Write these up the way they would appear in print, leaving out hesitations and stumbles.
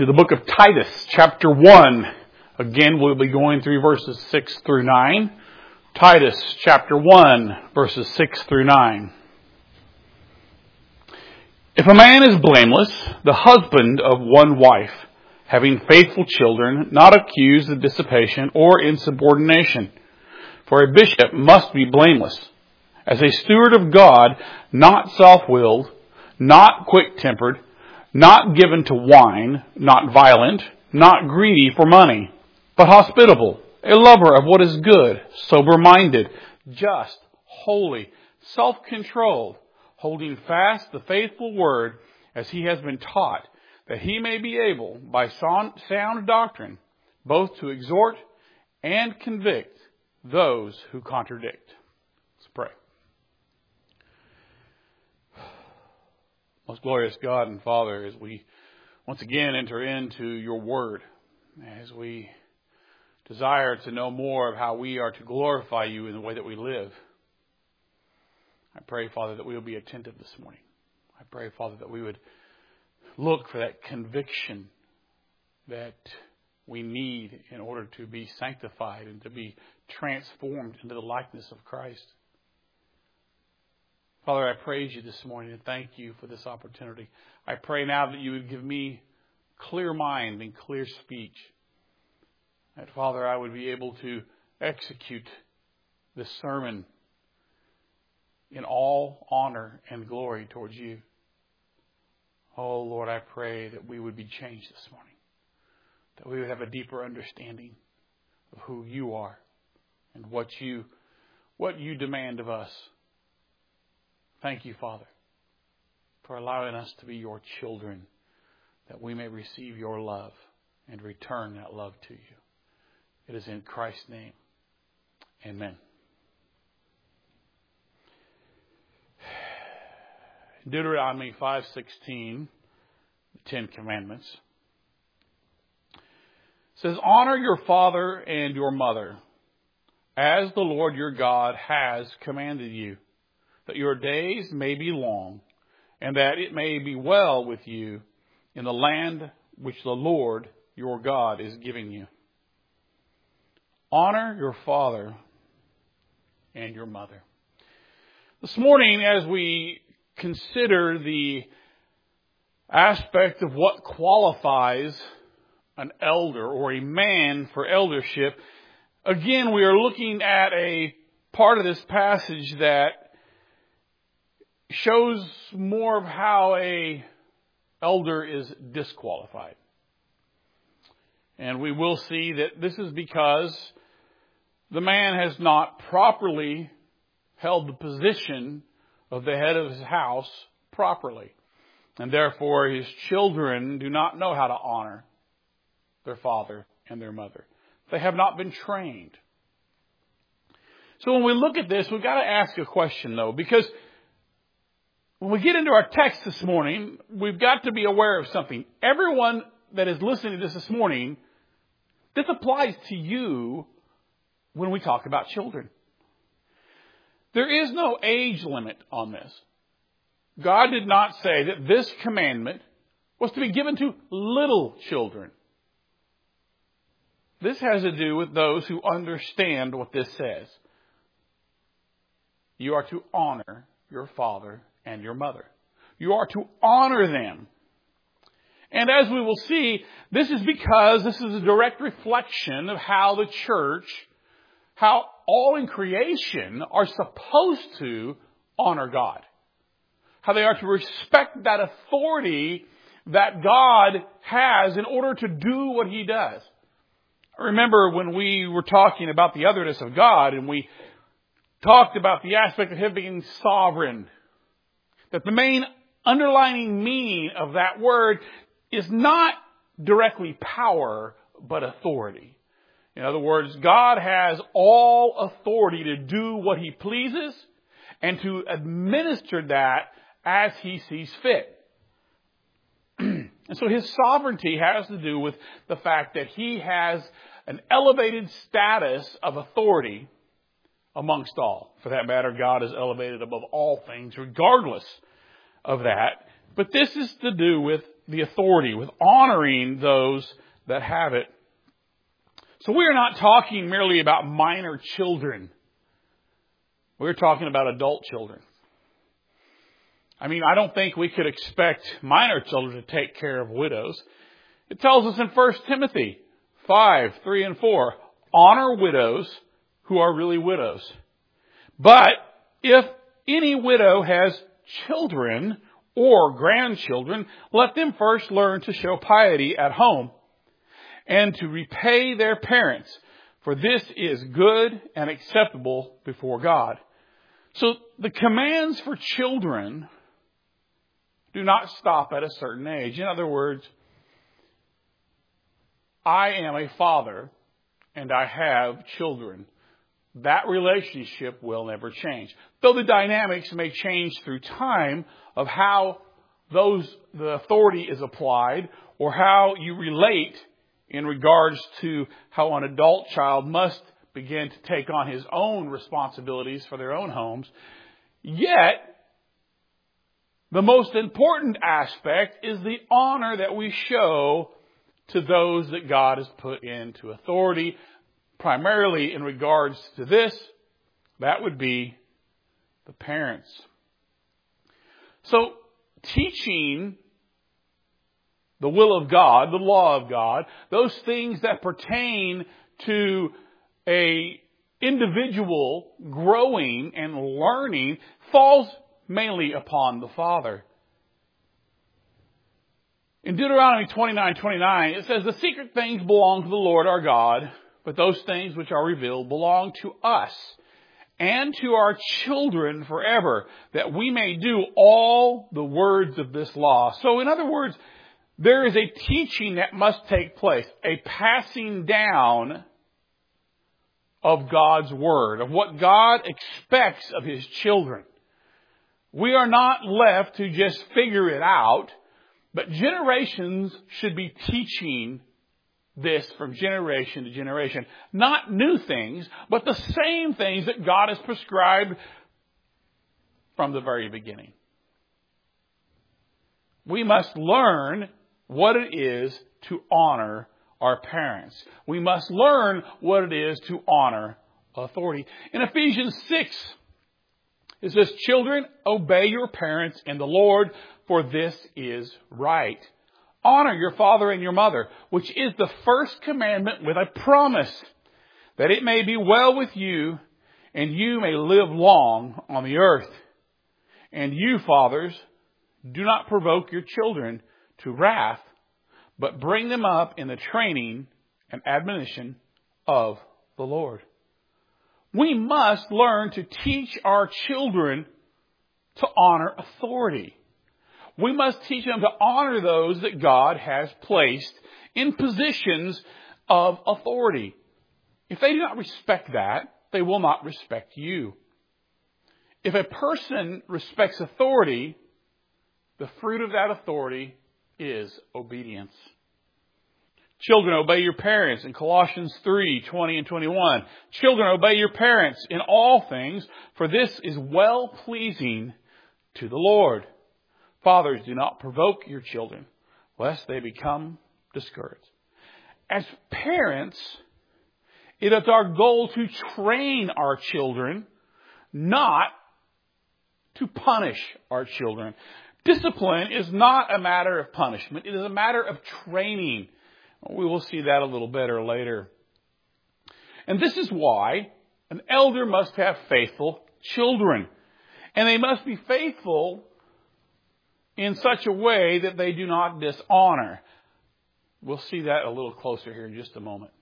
To the book of Titus, chapter 1. Again, we'll be going through verses 6 through 9. Titus, chapter 1, verses 6 through 9. If a man is blameless, the husband of one wife, having faithful children, not accused of dissipation or insubordination. For a bishop must be blameless, as a steward of God, not self-willed, not quick-tempered, not given to wine, not violent, not greedy for money, but hospitable, a lover of what is good, sober-minded, just, holy, self-controlled, holding fast the faithful word as he has been taught, that he may be able, by sound doctrine, both to exhort and convict those who contradict. Let's pray. Most glorious God and Father, as we once again enter into your word, as we desire to know more of how we are to glorify you in the way that we live, I pray, Father, that we will be attentive this morning. I pray, Father, that we would look for that conviction that we need in order to be sanctified and to be transformed into the likeness of Christ. Father, I praise you this morning and thank you for this opportunity. I pray now that you would give me clear mind and clear speech. That, Father, I would be able to execute this sermon in all honor and glory towards you. Oh, Lord, I pray that we would be changed this morning. That we would have a deeper understanding of who you are and what you demand of us. Thank you, Father, for allowing us to be your children, that we may receive your love and return that love to you. It is in Christ's name. Amen. Deuteronomy 5:16, the Ten Commandments, says, "Honor your father and your mother, as the Lord your God has commanded you, that your days may be long, and that it may be well with you in the land which the Lord your God is giving you." Honor your father and your mother. This morning, as we consider the aspect of what qualifies an elder or a man for eldership, again, we are looking at a part of this passage that shows more of how a elder is disqualified. And we will see that this is because the man has not properly held the position of the head of his house properly. And therefore his children do not know how to honor their father and their mother. They have not been trained. So when we look at this, we've got to ask a question, though, because when we get into our text this morning, we've got to be aware of something. Everyone that is listening to this morning, this applies to you when we talk about children. There is no age limit on this. God did not say that this commandment was to be given to little children. This has to do with those who understand what this says. You are to honor your father and your mother. You are to honor them. And as we will see, this is because this is a direct reflection of how the church, how all in creation are supposed to honor God. How they are to respect that authority that God has in order to do what he does. I remember when we were talking about the otherness of God and we talked about the aspect of him being sovereign, that the main underlining meaning of that word is not directly power, but authority. In other words, God has all authority to do what he pleases and to administer that as he sees fit. And so his sovereignty has to do with the fact that he has an elevated status of authority amongst all. For that matter, God is elevated above all things, regardless of that. But this is to do with the authority, with honoring those that have it. So we are not talking merely about minor children. We're talking about adult children. I mean, I don't think we could expect minor children to take care of widows. It tells us in 1 Timothy 5, 3 and 4, honor widows who are really widows. But if any widow has children or grandchildren, let them first learn to show piety at home and to repay their parents, for this is good and acceptable before God. So the commands for children do not stop at a certain age. In other words, I am a father and I have children. That relationship will never change. Though the dynamics may change through time of how the authority is applied or how you relate in regards to how an adult child must begin to take on his own responsibilities for their own homes. Yet, the most important aspect is the honor that we show to those that God has put into authority. Primarily in regards to this, that would be the parents. So, teaching the will of God, the law of God, those things that pertain to a individual growing and learning falls mainly upon the father. In Deuteronomy 29:29, it says, "The secret things belong to the Lord our God, but those things which are revealed belong to us and to our children forever, that we may do all the words of this law." So in other words, there is a teaching that must take place, a passing down of God's Word, of what God expects of His children. We are not left to just figure it out, but generations should be teaching this from generation to generation. Not new things, but the same things that God has prescribed from the very beginning. We must learn what it is to honor our parents. We must learn what it is to honor authority. In Ephesians 6, it says, "Children, obey your parents in the Lord, for this is right. Honor your father and your mother, which is the first commandment with a promise, that it may be well with you and you may live long on the earth. And you, fathers, do not provoke your children to wrath, but bring them up in the training and admonition of the Lord." We must learn to teach our children to honor authority. We must teach them to honor those that God has placed in positions of authority. If they do not respect that, they will not respect you. If a person respects authority, the fruit of that authority is obedience. Children, obey your parents in Colossians 3:20 and 21. Children, obey your parents in all things, for this is well-pleasing to the Lord. Fathers, do not provoke your children, lest they become discouraged. As parents, it is our goal to train our children, not to punish our children. Discipline is not a matter of punishment. It is a matter of training. We will see that a little better later. And this is why an elder must have faithful children. And they must be faithful in such a way that they do not dishonor. We'll see that a little closer here in just a moment.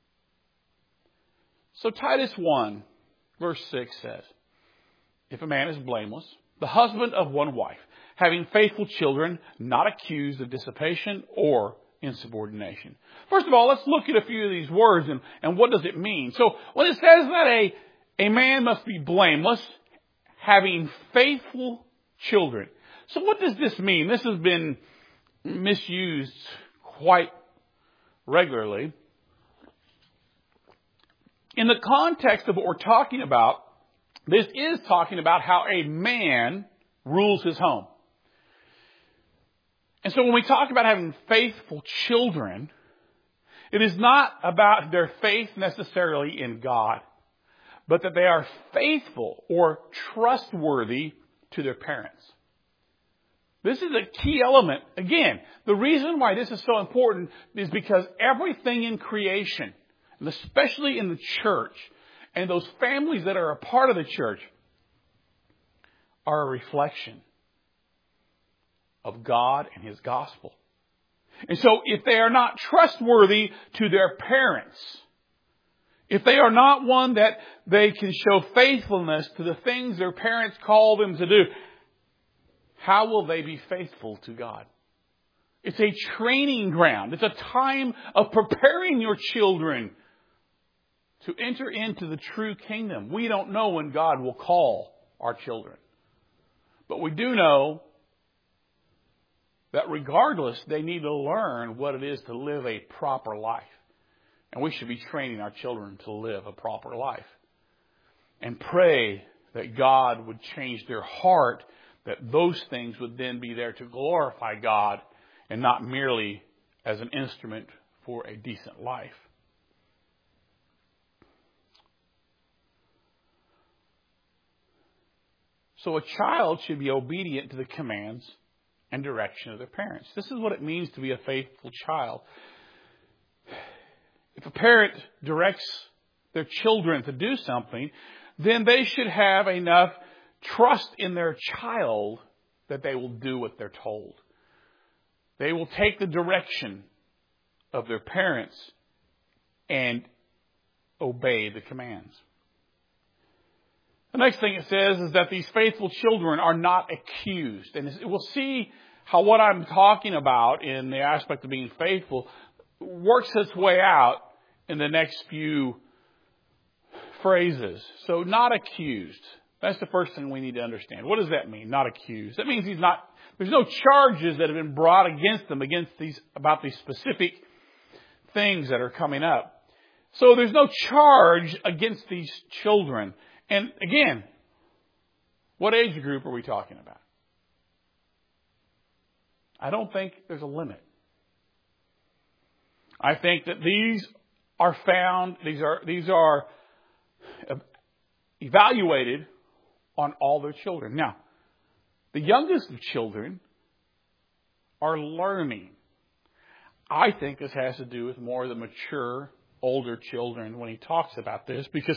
So Titus 1, verse 6 says, "If a man is blameless, the husband of one wife, having faithful children, not accused of dissipation or insubordination." First of all, let's look at a few of these words and what does it mean. So when it says that a man must be blameless, having faithful children. So what does this mean? This has been misused quite regularly. In the context of what we're talking about, this is talking about how a man rules his home. And so when we talk about having faithful children, it is not about their faith necessarily in God, but that they are faithful or trustworthy to their parents. This is a key element. Again, the reason why this is so important is because everything in creation, and especially in the church, and those families that are a part of the church, are a reflection of God and His gospel. And so if they are not trustworthy to their parents, if they are not one that they can show faithfulness to the things their parents call them to do, how will they be faithful to God? It's a training ground. It's a time of preparing your children to enter into the true kingdom. We don't know when God will call our children. But we do know that regardless, they need to learn what it is to live a proper life. And we should be training our children to live a proper life. And pray that God would change their heart, that those things would then be there to glorify God and not merely as an instrument for a decent life. So a child should be obedient to the commands and direction of their parents. This is what it means to be a faithful child. If a parent directs their children to do something, then they should have enough trust in their child that they will do what they're told. They will take the direction of their parents and obey the commands. The next thing it says is that these faithful children are not accused. And we'll see how what I'm talking about in the aspect of being faithful works its way out in the next few phrases. So not accused. That's the first thing we need to understand. What does that mean? Not accused. That means there's no charges that have been brought against them about these specific things that are coming up. So there's no charge against these children. And again, what age group are we talking about? I don't think there's a limit. I think that these are evaluated on all their children. Now, the youngest of children are learning. I think this has to do with more of the mature, older children when he talks about this, because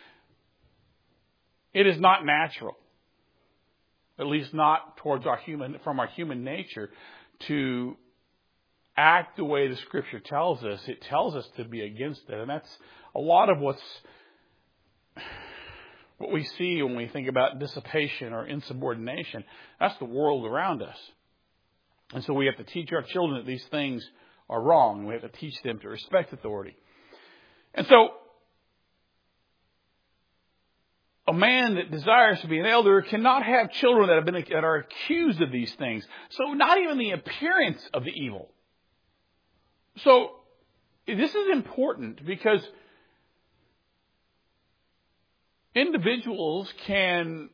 it is not natural, at least not from our human nature, to act the way the Scripture tells us. It tells us to be against it. And that's a lot of what we see when we think about dissipation or insubordination. That's the world around us. And so we have to teach our children that these things are wrong. We have to teach them to respect authority. And so a man that desires to be an elder cannot have children that are accused of these things. So not even the appearance of the evil. So this is important because individuals can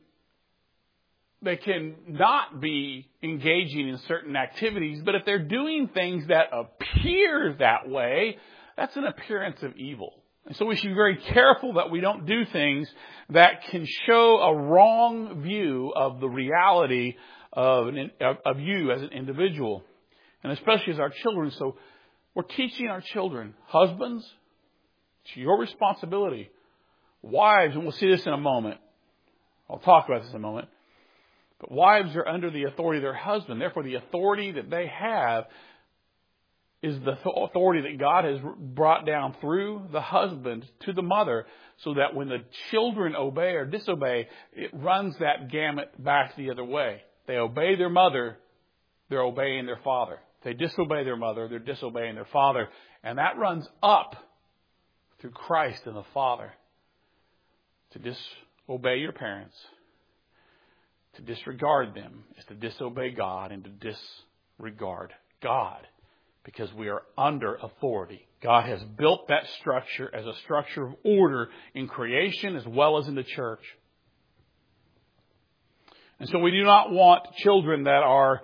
not be engaging in certain activities, but if they're doing things that appear that way, that's an appearance of evil. And so we should be very careful that we don't do things that can show a wrong view of the reality of you as an individual, and especially as our children. So we're teaching our children, husbands, it's your responsibility. Wives, and we'll see this in a moment. I'll talk about this in a moment. But wives are under the authority of their husband. Therefore, the authority that they have is the authority that God has brought down through the husband to the mother, so that when the children obey or disobey, it runs that gamut back the other way. They obey their mother, they're obeying their father. If they disobey their mother, they're disobeying their father. And that runs up through Christ and the Father. To disobey your parents, to disregard them, is to disobey God and to disregard God, because we are under authority. God has built that structure as a structure of order in creation as well as in the church. And so we do not want children that are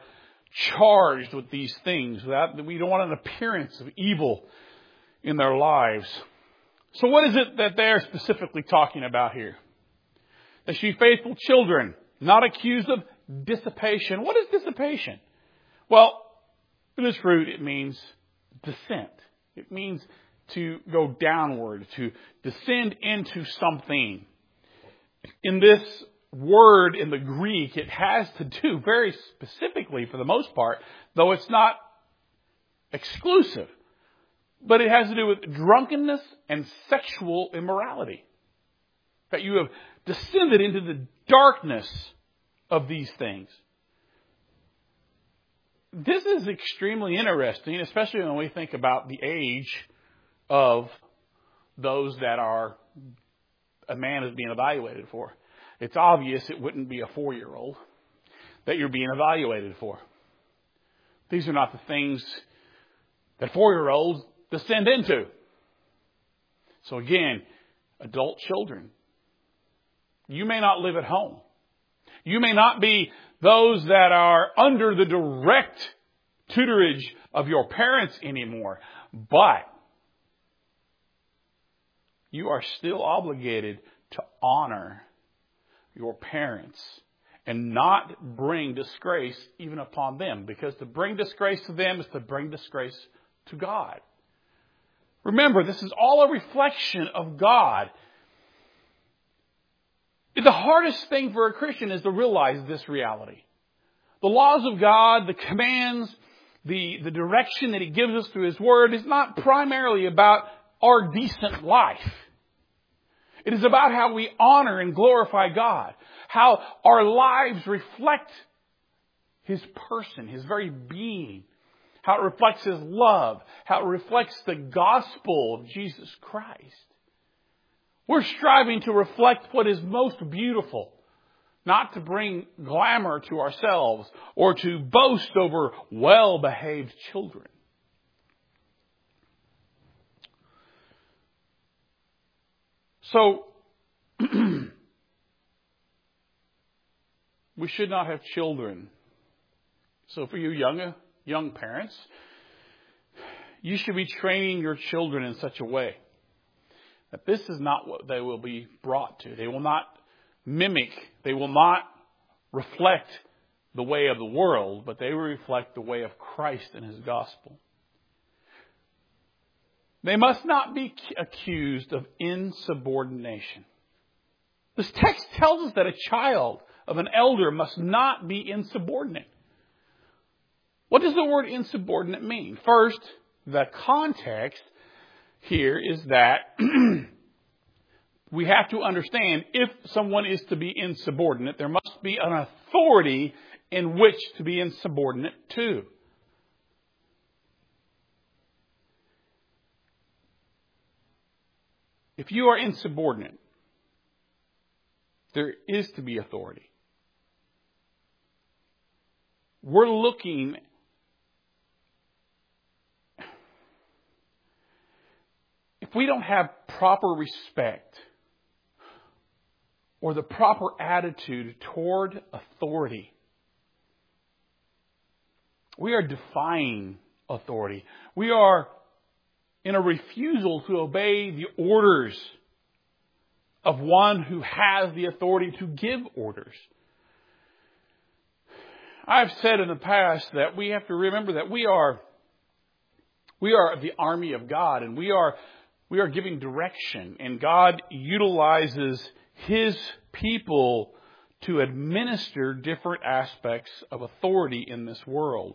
charged with these things. We don't want an appearance of evil in their lives. So what is it that they're specifically talking about here? They should be faithful children, not accused of dissipation. What is dissipation? Well, in this root, it means descent. It means to go downward, to descend into something. In this word in the Greek, it has to do very specifically, for the most part, though it's not exclusive, but it has to do with drunkenness and sexual immorality. That you have descended into the darkness of these things. This is extremely interesting, especially when we think about the age of those that a man is being evaluated for. It's obvious it wouldn't be a 4-year-old that you're being evaluated for. These are not the things that 4-year-olds descend into. So again, adult children, you may not live at home. You may not be those that are under the direct tutorage of your parents anymore, but you are still obligated to honor your parents and not bring disgrace even upon them, because to bring disgrace to them is to bring disgrace to God. Remember, this is all a reflection of God. The hardest thing for a Christian is to realize this reality. The laws of God, the commands, the direction that He gives us through His Word is not primarily about our decent life. It is about how we honor and glorify God. How our lives reflect His person, His very being. How it reflects His love. How it reflects the gospel of Jesus Christ. We're striving to reflect what is most beautiful, not to bring glamour to ourselves or to boast over well-behaved children. So, we should not have children. So for you young parents, you should be training your children in such a way that this is not what they will be brought to. They will not mimic, they will not reflect the way of the world, but they will reflect the way of Christ and His gospel. They must not be accused of insubordination. This text tells us that a child of an elder must not be insubordinate. What does the word insubordinate mean? First, the context here is that we have to understand if someone is to be insubordinate, there must be an authority in which to be insubordinate to. If you are insubordinate, there is to be authority. We're looking if we don't have proper respect or the proper attitude toward authority, we are defying authority. We are in a refusal to obey the orders of one who has the authority to give orders. I've said in the past that we have to remember that we are the army of God, and we are giving direction, and God utilizes His people to administer different aspects of authority in this world.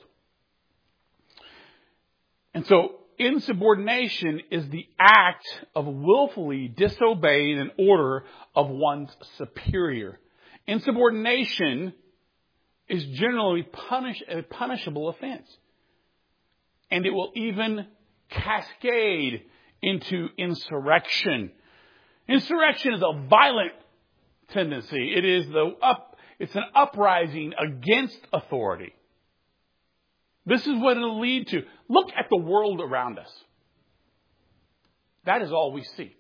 And so, insubordination is the act of willfully disobeying an order of one's superior. Insubordination is generally a punishable offense. And it will even cascade into insurrection. Insurrection is a violent tendency. It's an uprising against authority. This is what it'll lead to. Look at the world around us. That is all we see.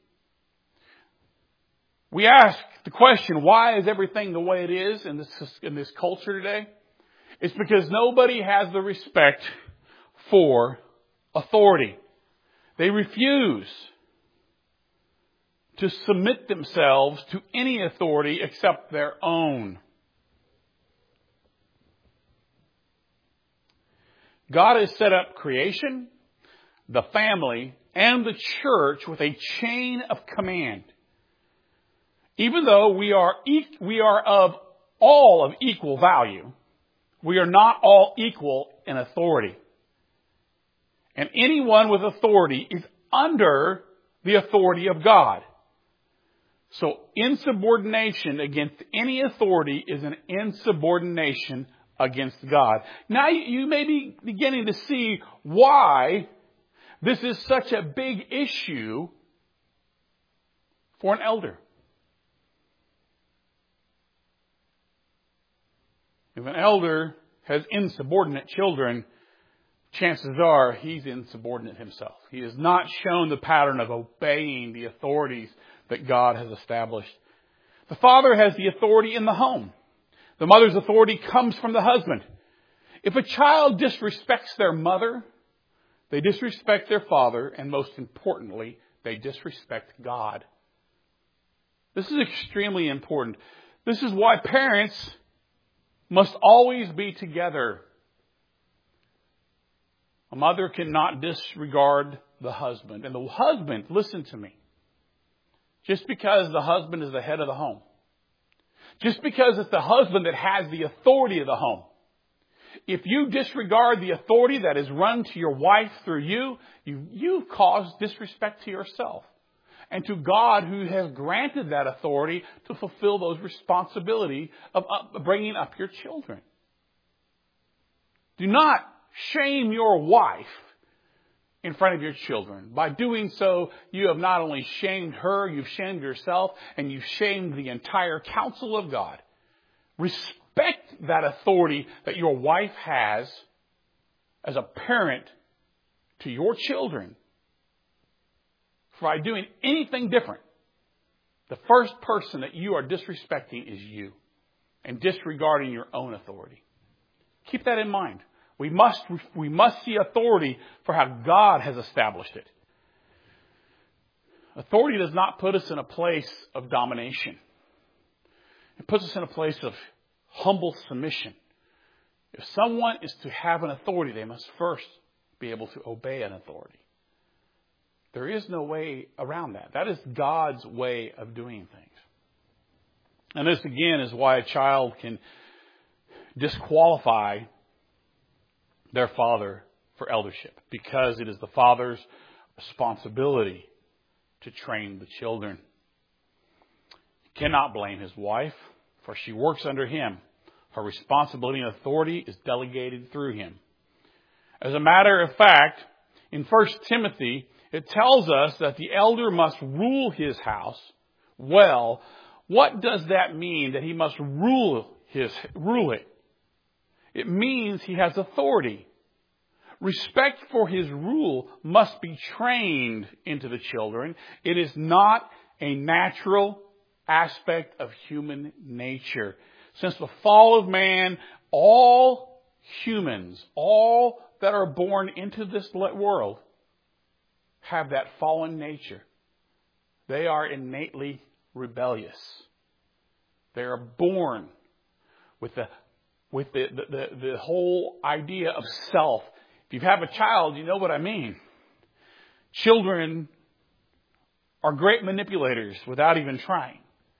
We ask the question, why is everything the way it is in this culture today? It's because nobody has the respect for authority. They refuse to submit themselves to any authority except their own. God has set up creation, the family, and the church with a chain of command. Even though we are of all of equal value, we are not all equal in authority. And anyone with authority is under the authority of God. So insubordination against any authority is an insubordination against God. Now you may be beginning to see why this is such a big issue for an elder. If an elder has insubordinate children, chances are he's insubordinate himself. He has not shown the pattern of obeying the authorities that God has established. The father has the authority in the home. The mother's authority comes from the husband. If a child disrespects their mother, they disrespect their father, and most importantly, they disrespect God. This is extremely important. This is why parents must always be together. A mother cannot disregard the husband. And the husband, listen to me, just because the husband is the head of the home, just because it's the husband that has the authority of the home, if you disregard the authority that is run to your wife through you've caused disrespect to yourself and to God, who has granted that authority to fulfill those responsibilities of bringing up your children. Do not shame your wife in front of your children. By doing so, you have not only shamed her, you've shamed yourself, and you've shamed the entire counsel of God. Respect that authority that your wife has as a parent to your children. By doing anything different, the first person that you are disrespecting is you, and disregarding your own authority. Keep that in mind. We must see authority for how God has established it. Authority does not put us in a place of domination. It puts us in a place of humble submission. If someone is to have an authority, they must first be able to obey an authority. There is no way around that. That is God's way of doing things. And this, again, is why a child can disqualify their father for eldership, because it is the father's responsibility to train the children. He cannot blame his wife, for she works under him. Her responsibility and authority is delegated through him. As a matter of fact, in 1 Timothy, it tells us that the elder must rule his house well. What does that mean, that he must rule it? It means he has authority. Respect for his rule must be trained into the children. It is not a natural aspect of human nature. Since the fall of man, all humans, all that are born into this world, have that fallen nature. They are innately rebellious. They are born with the whole idea of self. If you have a child, you know what I mean. Children are great manipulators without even trying.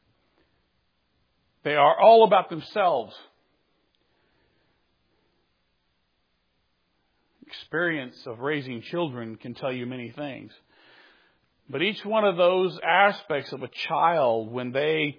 They are all about themselves. Experience of raising children can tell you many things. But each one of those aspects of a child, when they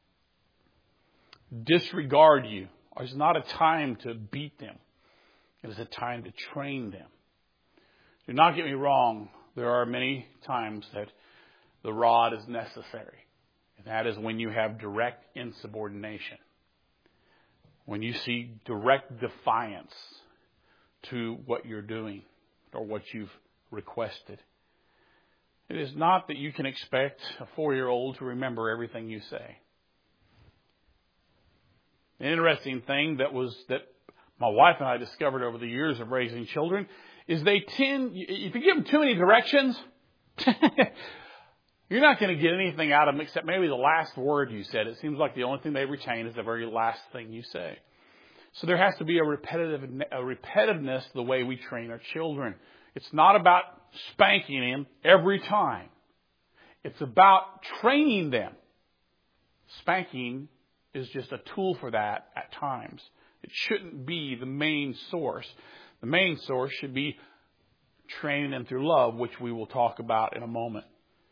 disregard you, is not a time to beat them. It is a time to train them. Do not get me wrong. There are many times that the rod is necessary. And that is when you have direct insubordination. When you see direct defiance to what you're doing or what you've requested. It is not that you can expect a 4-year-old to remember everything you say. An interesting thing that my wife and I discovered over the years of raising children is they tend, if you give them too many directions, you're not going to get anything out of them except maybe the last word you said. It seems like the only thing they retain is the very last thing you say. So there has to be a repetitiveness to the way we train our children. It's not about spanking them every time. It's about training them. Spanking is just a tool for that at times. It shouldn't be the main source. The main source should be training them through love, which we will talk about in a moment.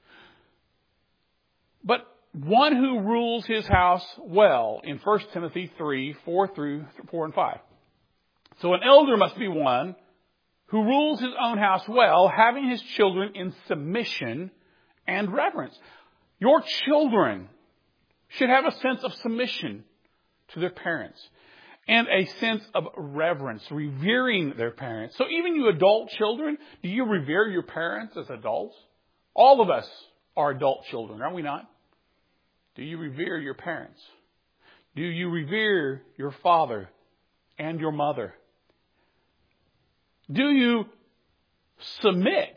But one who rules his house well in 1 Timothy 3, 4 and 5. So an elder must be one who rules his own house well, having his children in submission and reverence. Your children should have a sense of submission to their parents and a sense of reverence, revering their parents. So even you adult children, do you revere your parents as adults? All of us are adult children, are we not? Do you revere your parents? Do you revere your father and your mother? Do you submit?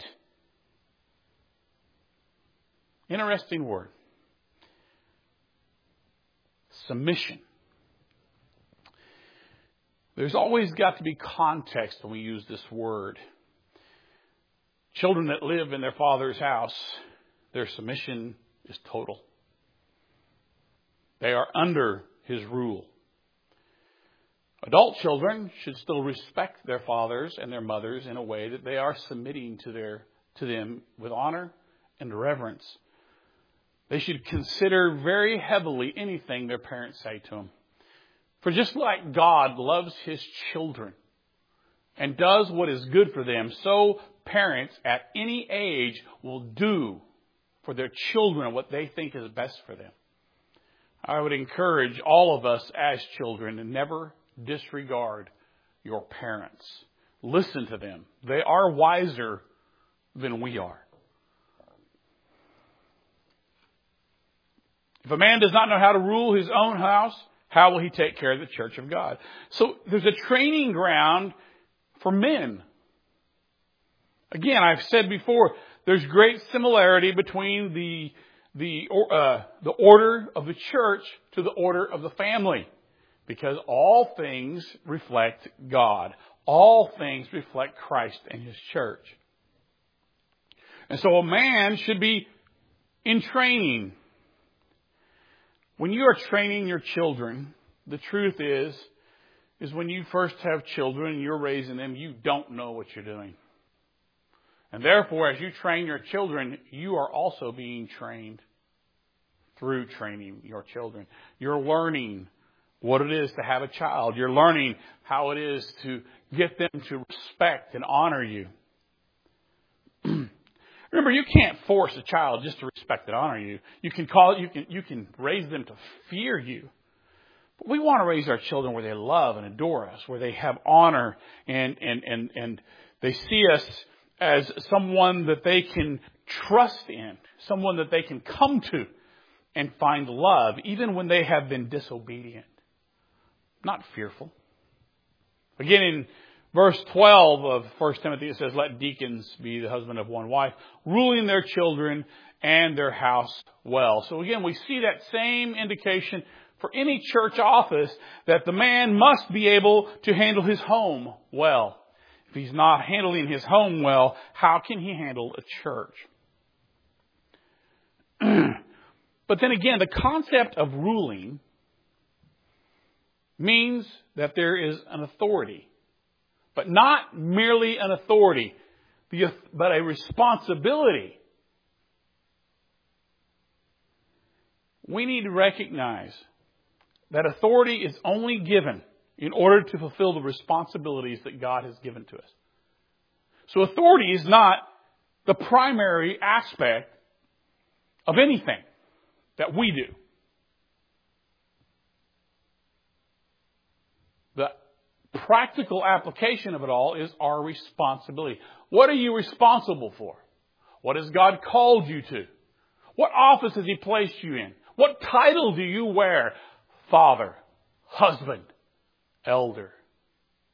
Interesting word. Submission. There's always got to be context when we use this word. Children that live in their father's house, their submission is total. They are under his rule. Adult children should still respect their fathers and their mothers in a way that they are submitting to them with honor and reverence. They should consider very heavily anything their parents say to them. For just like God loves his children and does what is good for them, so parents at any age will do for their children what they think is best for them. I would encourage all of us as children to never disregard your parents. Listen to them. They are wiser than we are. If a man does not know how to rule his own house, how will he take care of the church of God? So there's a training ground for men. Again, I've said before, there's great similarity between the order of the church to the order of the family. Because all things reflect God. All things reflect Christ and his church. And so a man should be in training. When you are training your children, the truth is when you first have children and you're raising them, you don't know what you're doing. And therefore, as you train your children, you are also being trained through training your children. You're learning what it is to have a child. You're learning how it is to get them to respect and honor you. Remember, you can't force a child just to respect and honor you. You can raise them to fear you. But we want to raise our children where they love and adore us, where they have honor and they see us as someone that they can trust in, someone that they can come to and find love, even when they have been disobedient. Not fearful. Again, in verse 12 of 1 Timothy, it says, let deacons be the husband of one wife, ruling their children and their house well. So again, we see that same indication for any church office that the man must be able to handle his home well. If he's not handling his home well, how can he handle a church? But then again, the concept of ruling means that there is an authority. But not merely an authority, but a responsibility. We need to recognize that authority is only given in order to fulfill the responsibilities that God has given to us. So authority is not the primary aspect of anything that we do. The practical application of it all is our responsibility. What are you responsible for? What has God called you to? What office has He placed you in? What title do you wear? Father, husband, elder.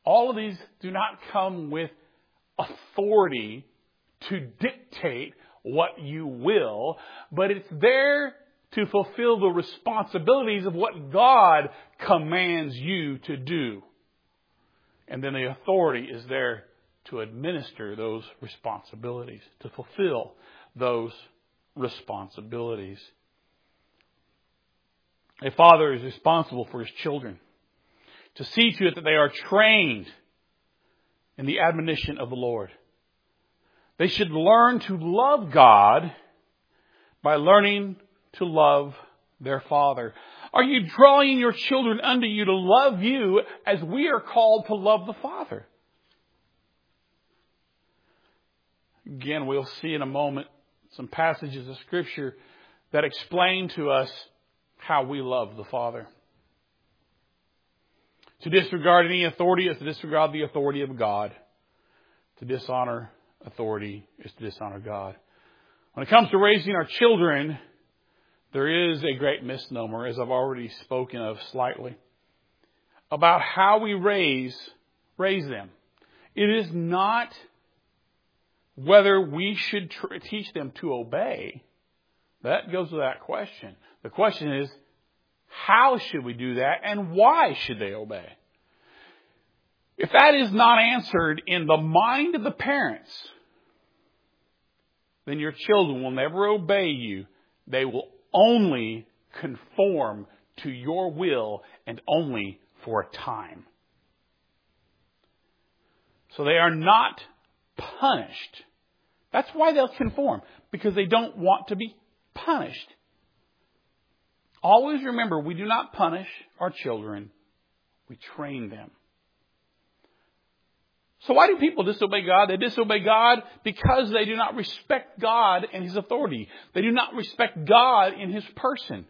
All of these do not come with authority to dictate what you will, but it's there to fulfill the responsibilities of what God commands you to do. And then the authority is there to administer those responsibilities, to fulfill those responsibilities. A father is responsible for his children, to see to it that they are trained in the admonition of the Lord. They should learn to love God by learning to love their Father. Are you drawing your children unto you to love you as we are called to love the Father? Again, we'll see in a moment some passages of Scripture that explain to us how we love the Father. To disregard any authority is to disregard the authority of God. To dishonor authority is to dishonor God. When it comes to raising our children, there is a great misnomer, as I've already spoken of slightly, about how we raise them. It is not whether we should teach them to obey. That goes without question. The question is, how should we do that and why should they obey? If that is not answered in the mind of the parents, then your children will never obey you. They will only conform to your will and only for a time. So they are not punished. That's why they'll conform, because they don't want to be punished. Always remember, we do not punish our children. We train them. So why do people disobey God? They disobey God because they do not respect God and His authority. They do not respect God in His person.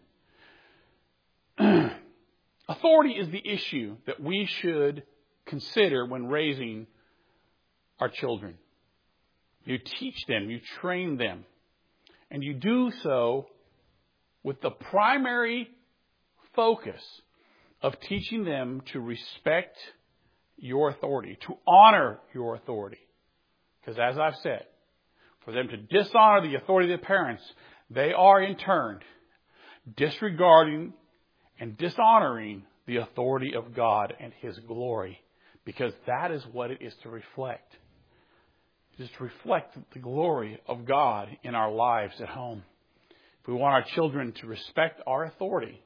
Authority is the issue that we should consider when raising our children. You teach them, you train them, and you do so with the primary focus of teaching them to respect your authority, to honor your authority. Because as I've said, for them to dishonor the authority of their parents, they are in turn disregarding and dishonoring the authority of God and His glory. Because that is what it is to reflect. It is to reflect the glory of God in our lives at home. If we want our children to respect our authority,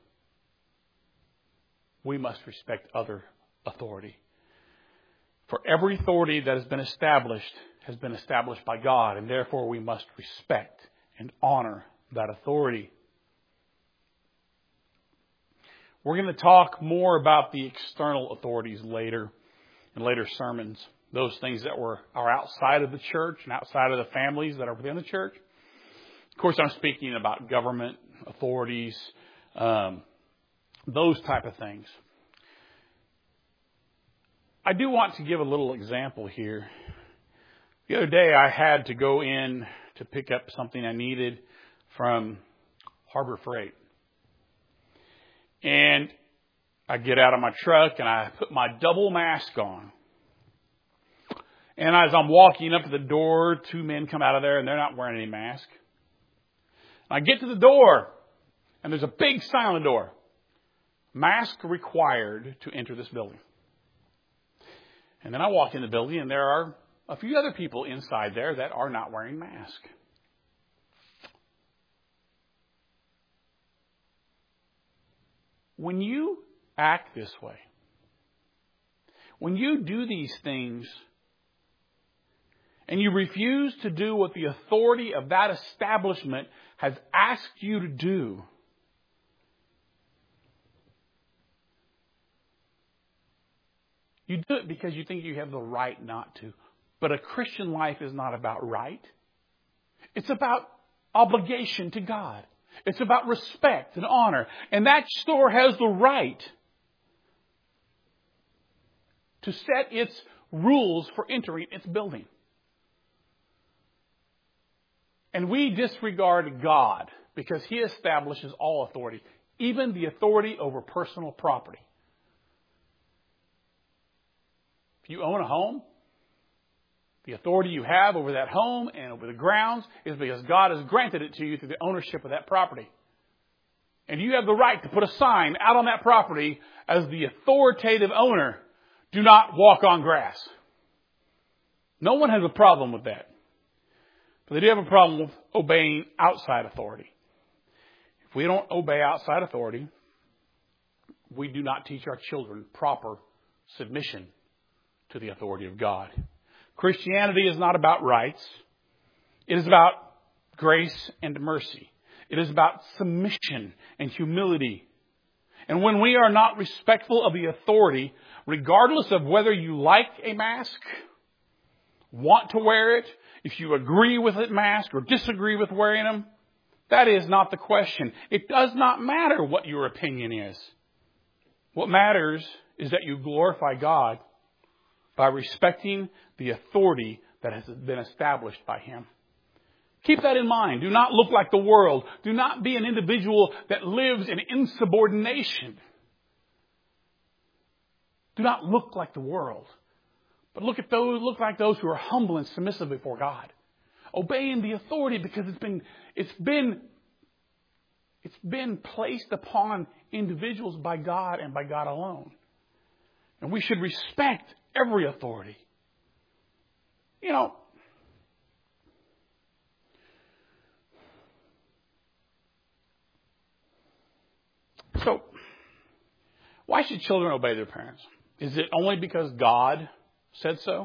we must respect other authority. For every authority that has been established by God, and therefore we must respect and honor that authority. We're going to talk more about the external authorities later, in later sermons. Those things that are outside of the church and outside of the families that are within the church. Of course, I'm speaking about government authorities, those type of things. I do want to give a little example here. The other day I had to go in to pick up something I needed from Harbor Freight. And I get out of my truck and I put my double mask on. And as I'm walking up to the door, two men come out of there and they're not wearing any mask. I get to the door and there's a big sign on the door. Mask required to enter this building. And then I walk in the building and there are a few other people inside there that are not wearing masks. When you act this way, when you do these things, and you refuse to do what the authority of that establishment has asked you to do, you do it because you think you have the right not to. But a Christian life is not about right. It's about obligation to God. It's about respect and honor. And that store has the right to set its rules for entering its building. And we disregard God because He establishes all authority, even the authority over personal property. If you own a home, the authority you have over that home and over the grounds is because God has granted it to you through the ownership of that property. And you have the right to put a sign out on that property as the authoritative owner. Do not walk on grass. No one has a problem with that. But they do have a problem with obeying outside authority. If we don't obey outside authority, we do not teach our children proper submission to the authority of God. Christianity is not about rights. It is about grace and mercy. It is about submission and humility. And when we are not respectful of the authority, regardless of whether you like a mask, want to wear it, if you agree with a mask or disagree with wearing them, that is not the question. It does not matter what your opinion is. What matters is that you glorify God by respecting the authority that has been established by Him. Keep that in mind. Do not look like the world. Do not be an individual that lives in insubordination. Do not look like the world. But look like those who are humble and submissive before God. Obeying the authority because it's been placed upon individuals by God and by God alone. And we should respect every authority. You know, so why should children obey their parents? Is it only because God said so?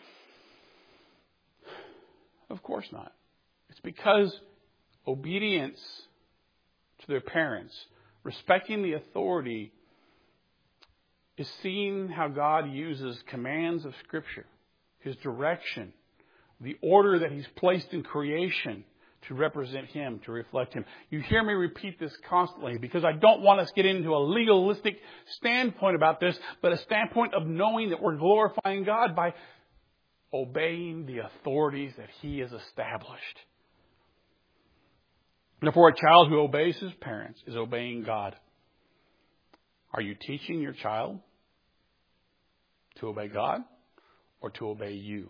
Of course not. It's because obedience to their parents, respecting the authority, is seeing how God uses commands of Scripture, His direction, the order that He's placed in creation to represent Him, to reflect Him. You hear me repeat this constantly because I don't want us to get into a legalistic standpoint about this, but a standpoint of knowing that we're glorifying God by obeying the authorities that He has established. Therefore, a child who obeys his parents is obeying God. Are you teaching your child to obey God or to obey you?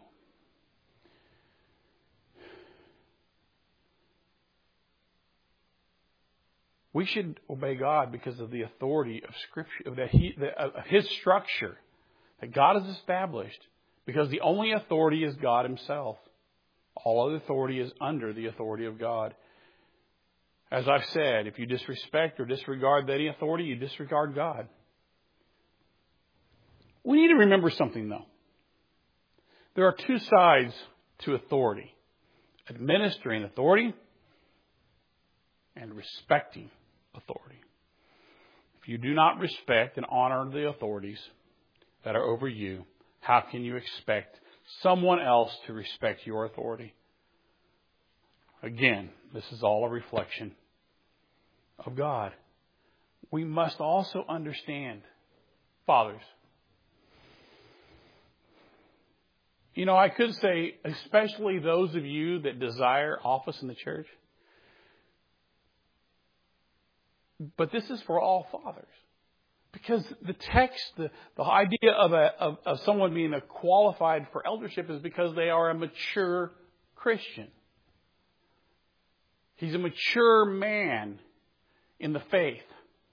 We should obey God because of the authority of Scripture, of His structure that God has established, because the only authority is God Himself. All other authority is under the authority of God. As I've said, if you disrespect or disregard any authority, you disregard God. We need to remember something, though. There are two sides to authority: administering authority and respecting authority. If you do not respect and honor the authorities that are over you, how can you expect someone else to respect your authority? Again, this is all a reflection of God. We must also understand, fathers. You know, I could say, especially those of you that desire office in the church, but this is for all fathers. Because the text, the idea of someone being qualified for eldership is because they are a mature Christian. He's a mature man in the faith.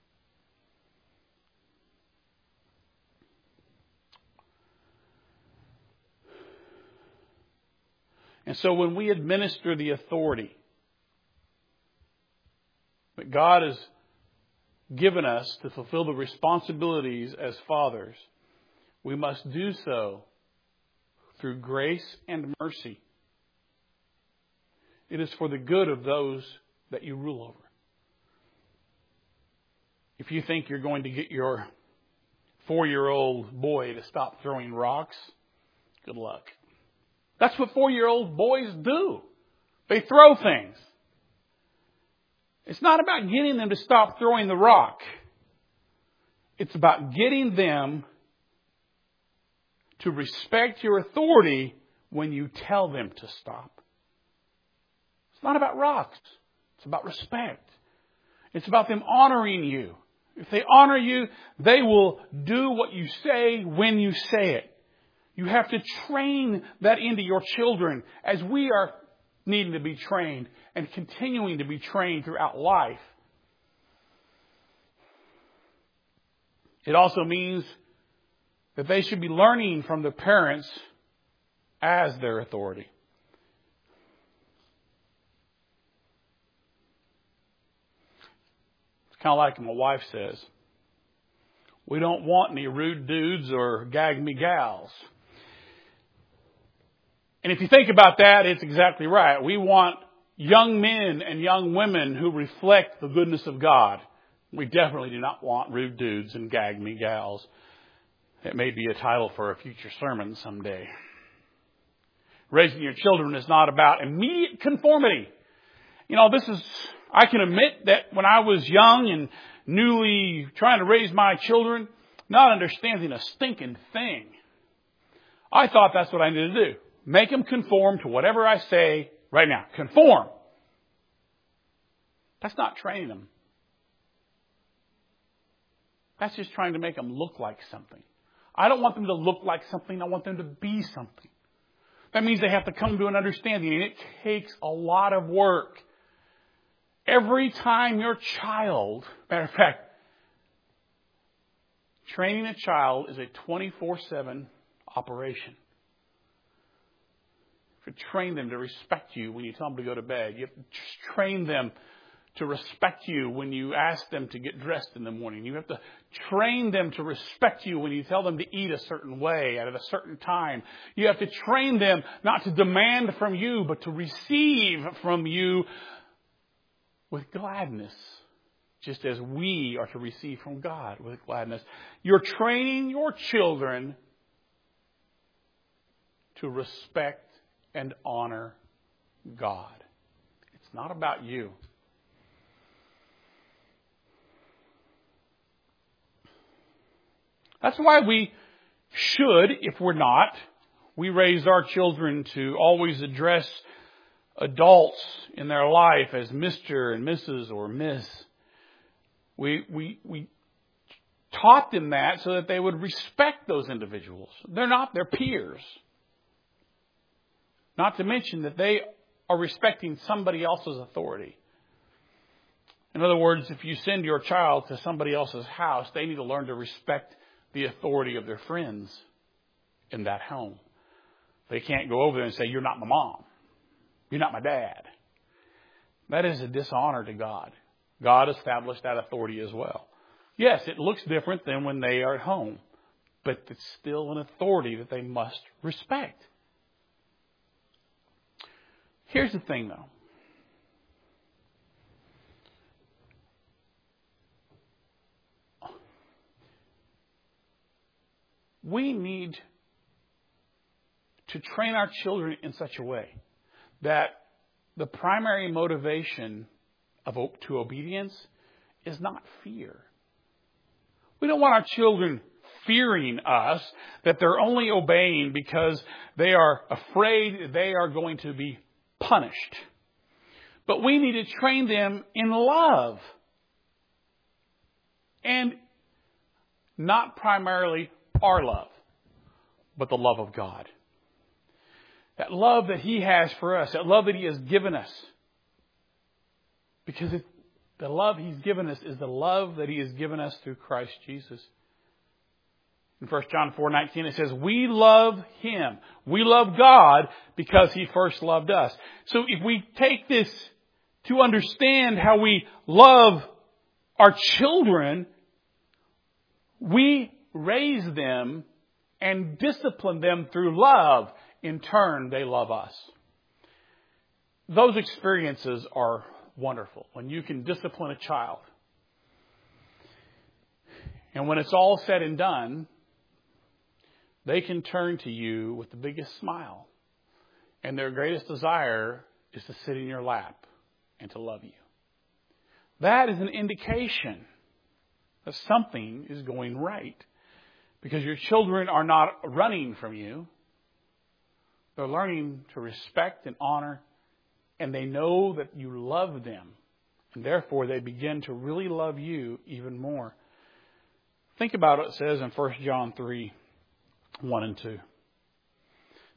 And so when we administer the authority that God has given us to fulfill the responsibilities as fathers, we must do so through grace and mercy. It is for the good of those that you rule over. If you think you're going to get your 4-year-old boy to stop throwing rocks, good luck. That's what 4-year-old boys do. They throw things. It's not about getting them to stop throwing the rock. It's about getting them to respect your authority when you tell them to stop. It's not about rocks. It's about respect. It's about them honoring you. If they honor you, they will do what you say when you say it. You have to train that into your children as we are needing to be trained and continuing to be trained throughout life. It also means that they should be learning from their parents as their authority. It's kind of like my wife says, we don't want any rude dudes or gag me gals. And if you think about that, it's exactly right. We want young men and young women who reflect the goodness of God. We definitely do not want rude dudes and gag me gals. It may be a title for a future sermon someday. Raising your children is not about immediate conformity. I can admit that when I was young and newly trying to raise my children, not understanding a stinking thing, I thought that's what I needed to do. Make them conform to whatever I say right now. Conform. That's not training them. That's just trying to make them look like something. I don't want them to look like something. I want them to be something. That means they have to come to an understanding, and it takes a lot of work. Every time your child, matter of fact, training a child is a 24/7 operation. You have to train them to respect you when you tell them to go to bed. You have to train them to respect you when you ask them to get dressed in the morning. You have to train them to respect you when you tell them to eat a certain way at a certain time. You have to train them not to demand from you, but to receive from you with gladness, just as we are to receive from God with gladness. You're training your children to respect and honor God. It's not about you. That's why we should, if we're not, we raise our children to always address adults in their life as Mr. and Mrs. or Miss. We taught them that so that they would respect those individuals. They're not their peers. Not to mention that they are respecting somebody else's authority. In other words, if you send your child to somebody else's house, they need to learn to respect the authority of their friends in that home. They can't go over there and say, "You're not my mom. You're not my dad." That is a dishonor to God. God established that authority as well. Yes, it looks different than when they are at home, but it's still an authority that they must respect. Here's the thing, though. We need to train our children in such a way that the primary motivation to obedience is not fear. We don't want our children fearing us, that they're only obeying because they are afraid they are going to be punished. But we need to train them in love. And not primarily our love, but the love of God. That love that He has for us, that love that He has given us. Because the love He's given us is the love that He has given us through Christ Jesus. In 1 John 4:19 it says, we love Him. We love God because He first loved us. So if we take this to understand how we love our children, we raise them and discipline them through love. In turn, they love us. Those experiences are wonderful when you can discipline a child. And when it's all said and done, they can turn to you with the biggest smile. And their greatest desire is to sit in your lap and to love you. That is an indication that something is going right. Because your children are not running from you. They're learning to respect and honor. And they know that you love them. And therefore they begin to really love you even more. Think about what it says in 1 John 3, 1 and 2.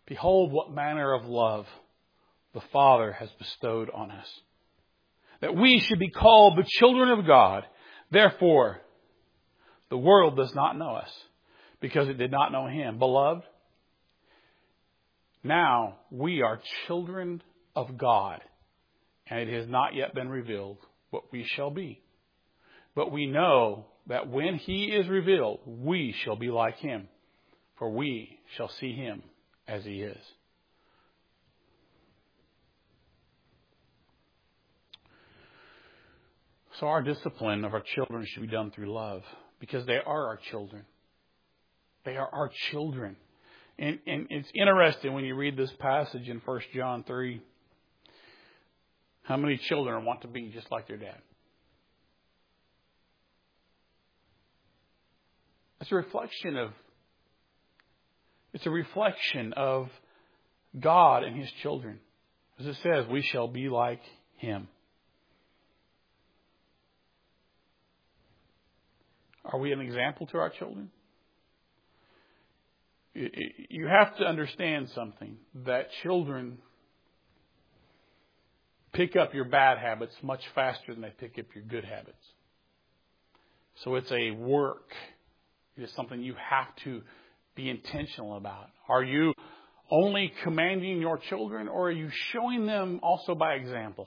Behold, what manner of love the Father has bestowed on us, that we should be called the children of God. Therefore, the world does not know us, because it did not know Him. Beloved, now we are children of God, and it has not yet been revealed what we shall be. But we know that when He is revealed, we shall be like Him, for we shall see Him as He is. So our discipline of our children should be done through love, because they are our children. They are our children. And it's interesting when you read this passage in 1 John 3, how many children want to be just like their dad? It's a reflection of God and His children. As it says, we shall be like Him. Are we an example to our children? You have to understand something, that children pick up your bad habits much faster than they pick up your good habits. So it's a work. It is something you have to be intentional about. Are you only commanding your children, or are you showing them also by example?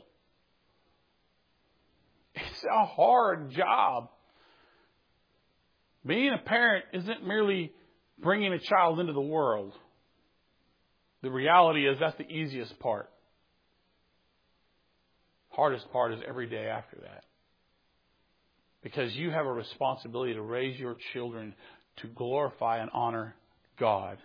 It's a hard job. Being a parent isn't merely bringing a child into the world. The reality is that's the easiest part. Hardest part is every day after that. Because you have a responsibility to raise your children to glorify and honor God.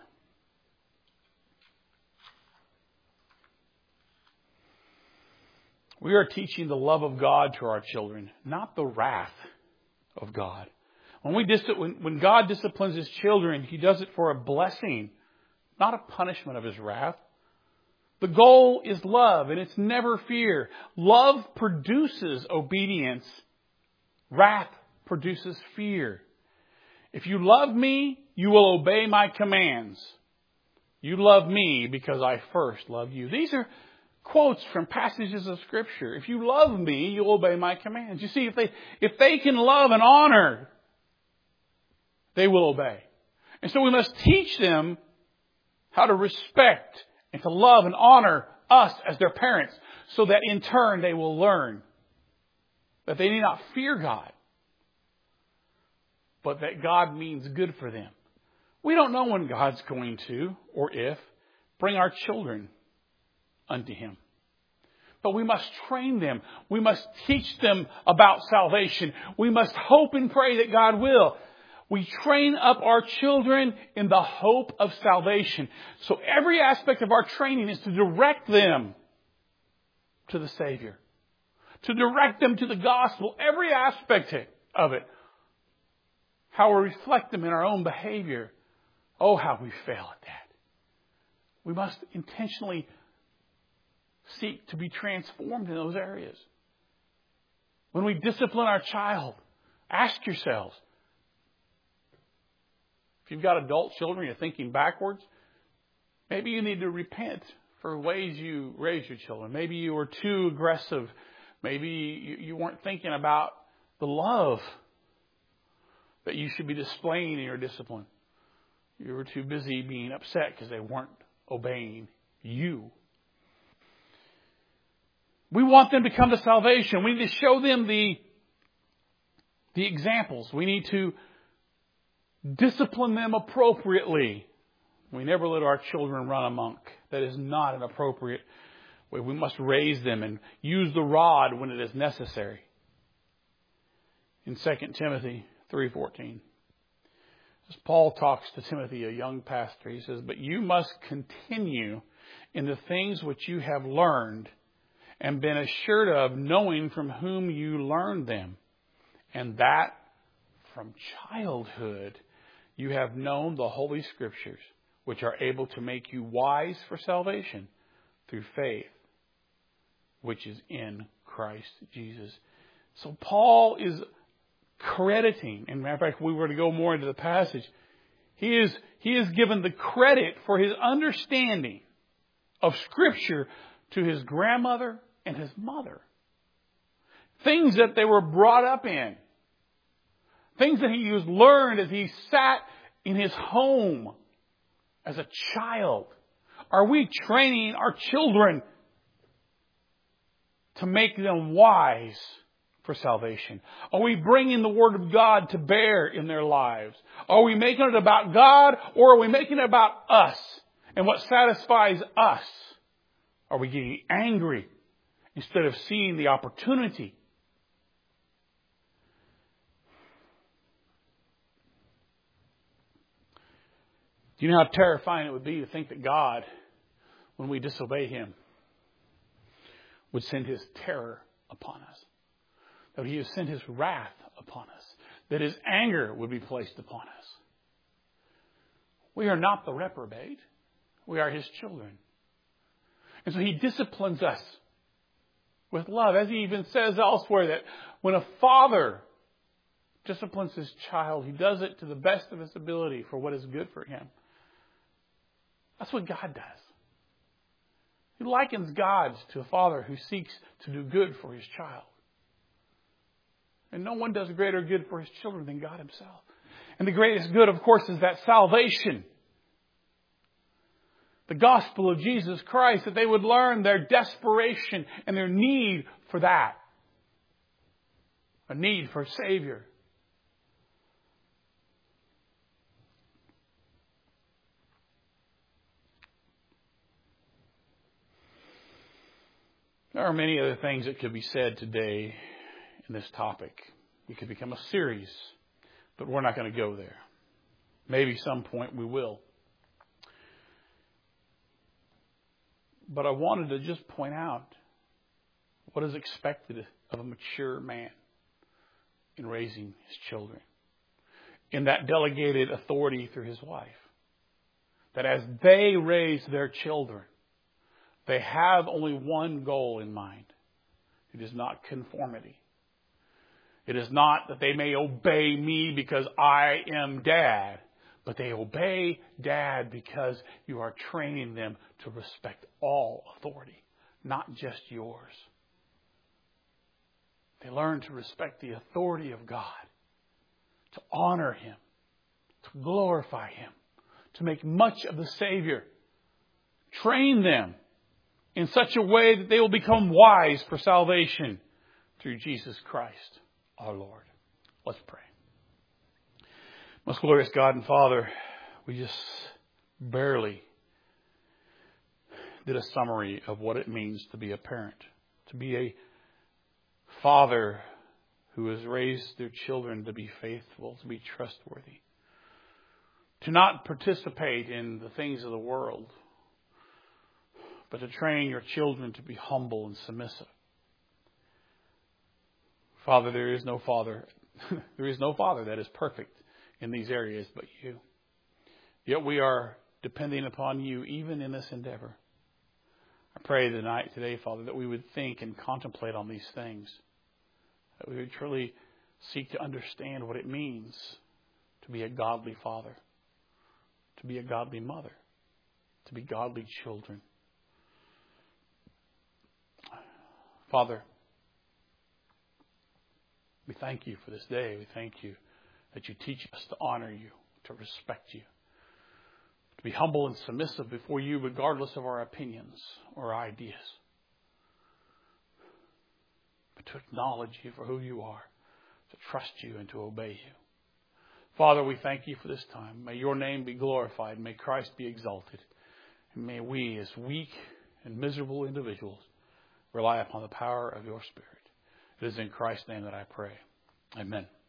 We are teaching the love of God to our children, not the wrath of God. When God disciplines His children, He does it for a blessing, not a punishment of His wrath. The goal is love, and it's never fear. Love produces obedience. Wrath produces fear. If you love me, you will obey my commands. You love me because I first loved you. These are quotes from passages of Scripture. If you love me, you'll obey my commands. You see, if they can love and honor, they will obey. And so we must teach them how to respect and to love and honor us as their parents, so that in turn they will learn that they need not fear God, but that God means good for them. We don't know when God's going to, or if, bring our children unto Him. But we must train them. We must teach them about salvation. We must hope and pray that God will. We train up our children in the hope of salvation. So every aspect of our training is to direct them to the Savior. To direct them to the gospel. Every aspect of it. How we reflect them in our own behavior. Oh, how we fail at that. We must intentionally seek to be transformed in those areas. When we discipline our child, ask yourselves, if you've got adult children, you're thinking backwards, maybe you need to repent for ways you raise your children. Maybe you were too aggressive. Maybe you weren't thinking about the love that you should be displaying in your discipline. You were too busy being upset because they weren't obeying you. We want them to come to salvation. We need to show them the examples. We need to discipline them appropriately. We never let our children run amok. That is not an appropriate way. We must raise them and use the rod when it is necessary. In 2 Timothy 3:14, as Paul talks to Timothy, a young pastor, he says, "But you must continue in the things which you have learned and been assured of, knowing from whom you learned them, and that from childhood you have known the Holy Scriptures, which are able to make you wise for salvation through faith, which is in Christ Jesus." So Paul is crediting, and matter of fact, if we were to go more into the passage, He is given the credit for his understanding of Scripture to his grandmother and his mother. Things that they were brought up in. Things that he has learned as he sat in his home as a child. Are we training our children to make them wise for salvation? Are we bringing the Word of God to bear in their lives? Are we making it about God, or are we making it about us and what satisfies us? Are we getting angry instead of seeing the opportunity? Do you know how terrifying it would be to think that God, when we disobey Him, would send His terror upon us? That He would send His wrath upon us? That His anger would be placed upon us? We are not the reprobate. We are His children. And so He disciplines us with love. As He even says elsewhere that when a father disciplines his child, he does it to the best of his ability for what is good for him. That's what God does. He likens God to a father who seeks to do good for his child. And no one does greater good for his children than God Himself. And the greatest good, of course, is that salvation. The gospel of Jesus Christ, that they would learn their desperation and their need for that. A need for a Savior. There are many other things that could be said today in this topic. It could become a series, but we're not going to go there. Maybe some point we will. But I wanted to just point out what is expected of a mature man in raising his children. In that delegated authority through his wife. That as they raise their children, they have only one goal in mind. It is not conformity. It is not that they may obey me because I am dad, but they obey dad because you are training them to respect all authority, not just yours. They learn to respect the authority of God, to honor Him, to glorify Him, to make much of the Savior. Train them in such a way that they will become wise for salvation through Jesus Christ, our Lord. Let's pray. Most glorious God and Father, we just barely did a summary of what it means to be a parent, to be a father who has raised their children to be faithful, to be trustworthy, to not participate in the things of the world, but to train your children to be humble and submissive. Father, there is no father that is perfect in these areas but you. Yet we are depending upon you even in this endeavor. I pray today, Father, that we would think and contemplate on these things. That we would truly seek to understand what it means to be a godly father, to be a godly mother, to be godly children. Father, we thank you for this day. We thank you that you teach us to honor you, to respect you, to be humble and submissive before you regardless of our opinions or ideas, but to acknowledge you for who you are, to trust you and to obey you. Father, we thank you for this time. May your name be glorified. May Christ be exalted. And may we, as weak and miserable individuals, rely upon the power of your Spirit. It is in Christ's name that I pray. Amen.